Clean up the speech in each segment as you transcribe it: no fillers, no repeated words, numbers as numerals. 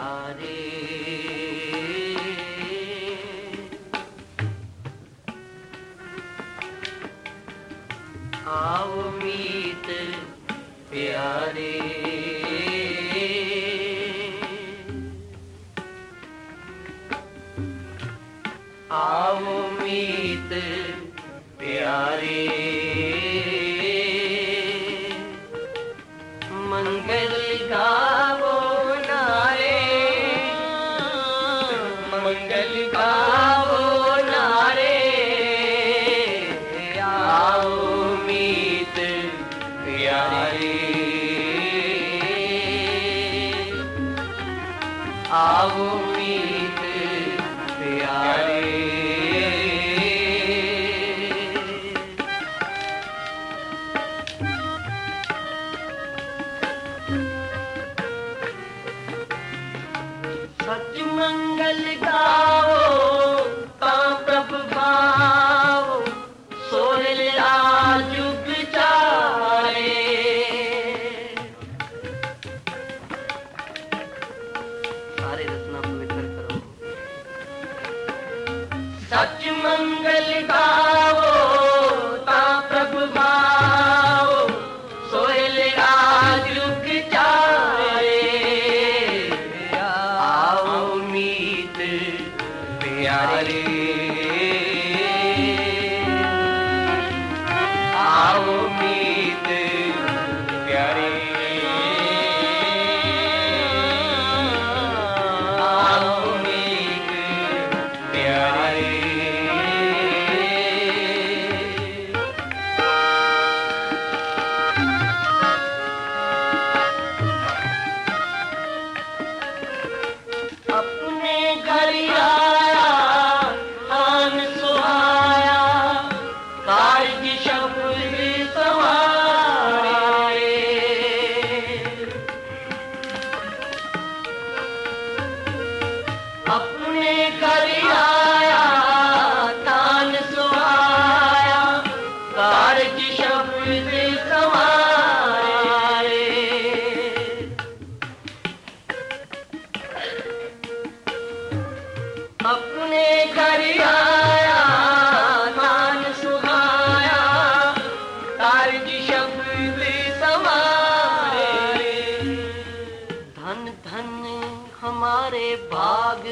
प्यारे। आओ मीत प्यारे, आओ मीत प्यारे। मंगल गावो नारे, मंगल गावो नारे। आओ मीत प्यारे, आओ मीत प्यारे। सच मंगल गाओ ता प्रभ भाओ, सोहला जुग चारे। सारे रचना पवित्र करो। सच मंगल गाओ ता प्रभ भाओ, सोहला जुग चारे। आओ मीत प्यारे, आओ मीत प्यारे। आओ मीत प्यारे। अपने घर आया आन सुहाया, कारज शब्द सवारे। अपने घर आया तान सुहाया, कारज शब्द सवारे। अपने घर आया तान सुहाया, कारज शब्द सवारे। धन धन हमारे भाग,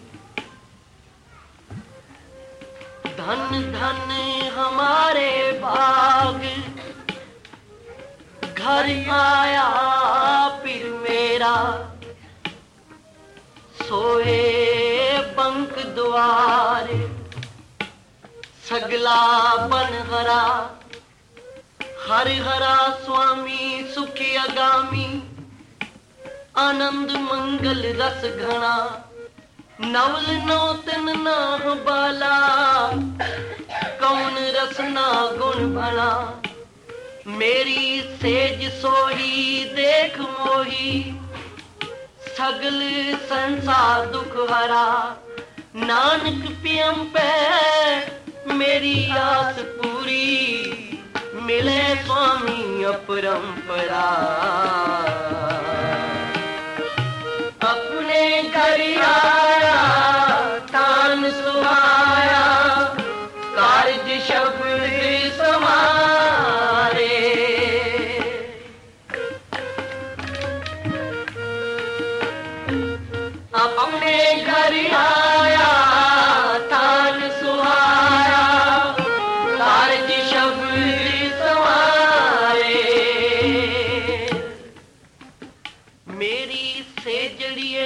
धन धन हमारे भाग। घर आया फिर मेरा, सोए बंक द्वार। सगला बन हरा, हर हरा स्वामी सुखी अगामी। आनंद मंगल रस घना, नवल नौतन नाह बाला। कौन रसना गुण भला, मेरी सेज सोही देख मोही। सगल संसार दुख हरा, नानक पियम पे मेरी आस पूरी। मिले स्वामी अपरंपरा, अपने घर आया तान सुहाया, कारज शब्द समारे। अपने घर आया तान सुहाया, कारज शब्द सवारे। मेरी सेजड़िए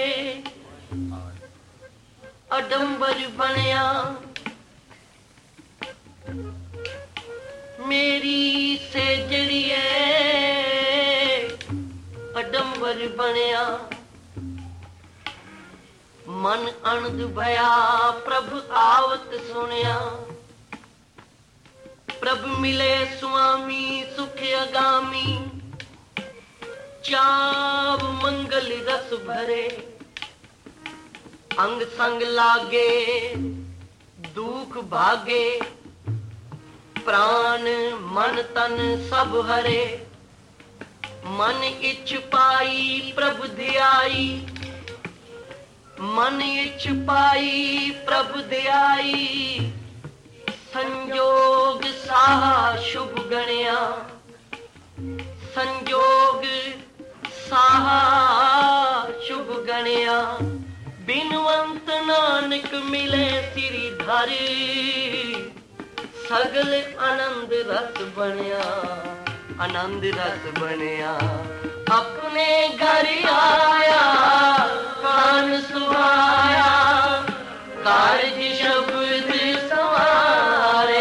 अडंबर बनया, मेरी सेजड़िए अडंबर बनया। मन अनंद भया प्रभु आवत सुनिया। प्रभु मिले स्वामी सुख अगामी। चाव मंगल रस भरे, अंग संग लागे दुख भागे। प्राण मन तन सब हरे, मन इच्छ पाई प्रभु ध्याई। मन इच पाई प्रभु दयाई संजोग साहा शुभ गणिया संजोग साहा शुभ गणिया बिनवंत नानक मिले सिरी धारी सगल आनंद रस बनया आनंद रस बनया अपने घर आया कान सुहाया कारज शब्द सवारे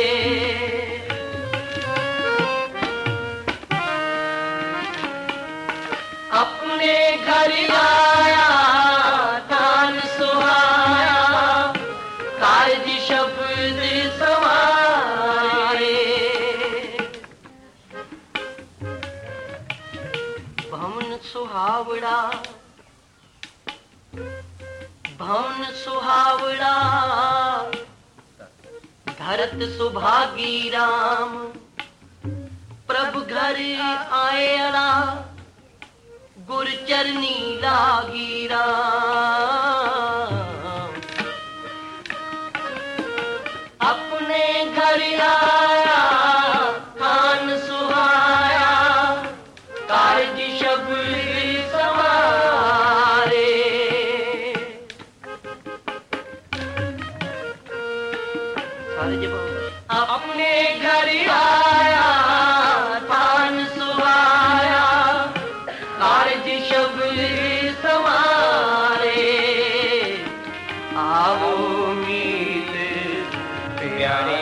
अपने घर आया कान सुहाया कारज शब्द सवारे भवन सुहावड़ा भवन सुहावड़ा धरत सुभागी राम प्रभु घर आए अड़ा गुर चरनी लागी राम अपने घर आया कान सुहाया कारज शब्द सवारे अपने घर आया कान सुहाया कारज शब्द सवारे आओ मीत प्यारे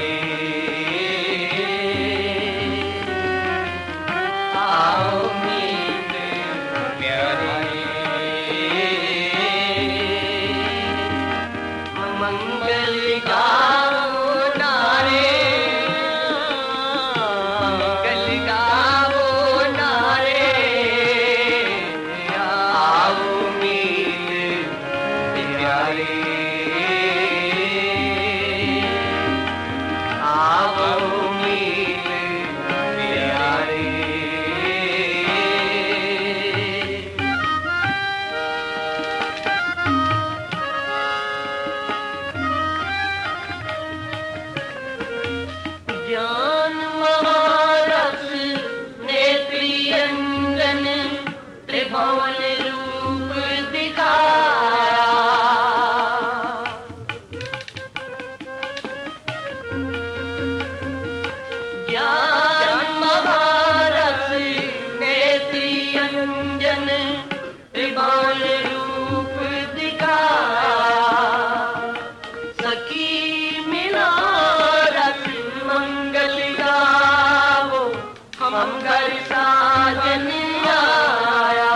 आओ मीत प्यारे मंगल गाओ नारे मंगल गाओ नारे आओ मीत प्यारे आओ मीत प्यारे ज्ञान महारस नेत्री अंजन त्रिभुवन रूप दिखाया ज्ञान महारस नेत्री अंजन त्रिभुवन रूप दिखाया सखी मिला रस मंगल गावो हम घर साजन आया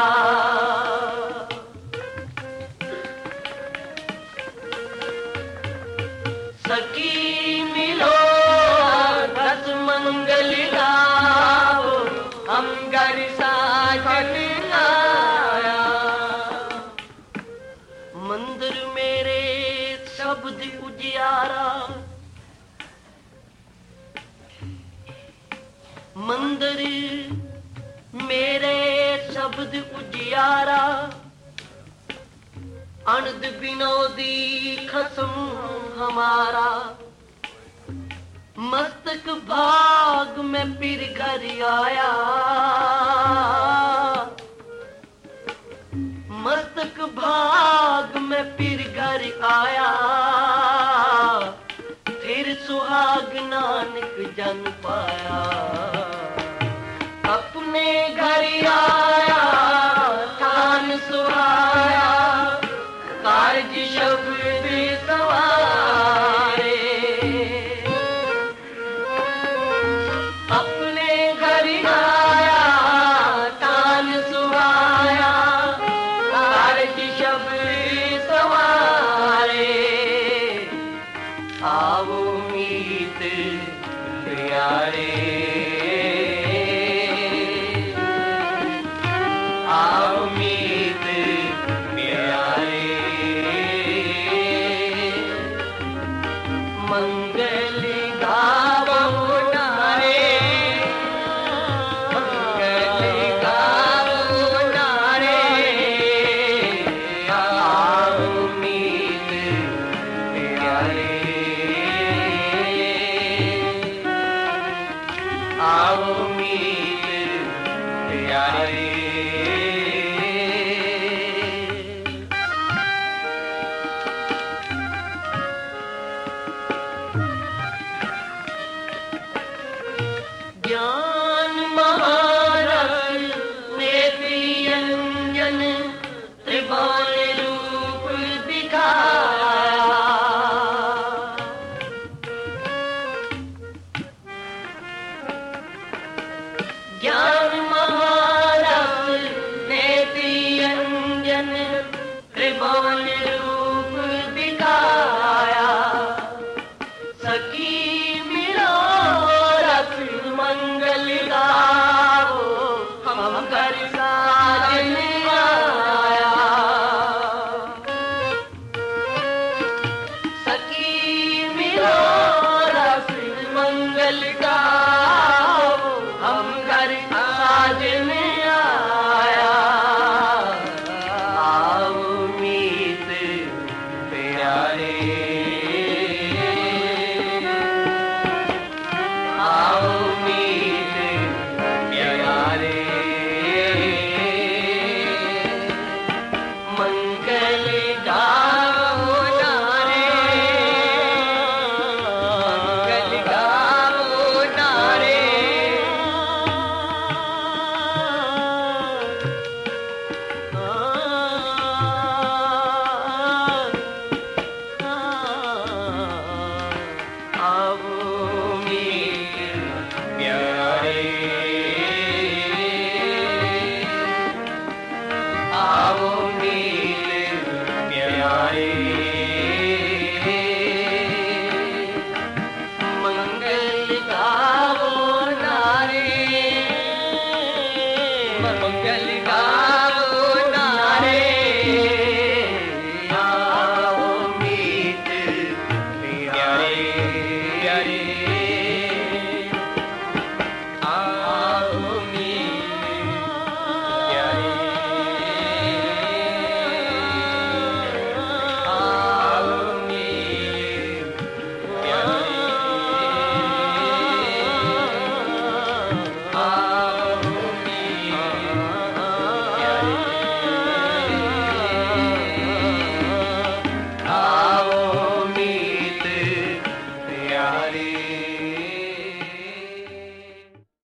सखी मिलो रस मंगल गावो हम घर साजन आया मंदिर मेरे शब्द उजियारा मंदिर मेरे शब्द उजियारा अनद विनोदी खसम हमारा मस्तक भाग में फिर घर आया मस्तक भाग में फिर घर आया फिर सुहाग नानक जन पाया अपने घर आया कान सुहाया कारज शब्द सवारे अपने घर आया कान सुहाया कारज शब्द सवारे आओ मीत प्यारे प्यारे। ज्ञान महारस नेति अंजन त्रिभुवन रूप दिखाया। ज्ञान महारस नेति अंजन त्रिभुवन रूप दिखाया। सखी मिलो रस मंगल गाओ, हम घर साजन आया। सखी मिलो रस मंगल गाओ, हम घर साजन आया। आओ मीत प्यारे, आओ मीत प्यारे। मंगल गाओ नारे, मंगल गाओ नारे। आओ मीत प्यारे, आओ मीत प्यारे। मंगल गाओ नारे, मंगल गाओ नारे। आओ मीत प्यारे, प्यारे। आओ मीत प्यारे, आओ मीत प्यारे।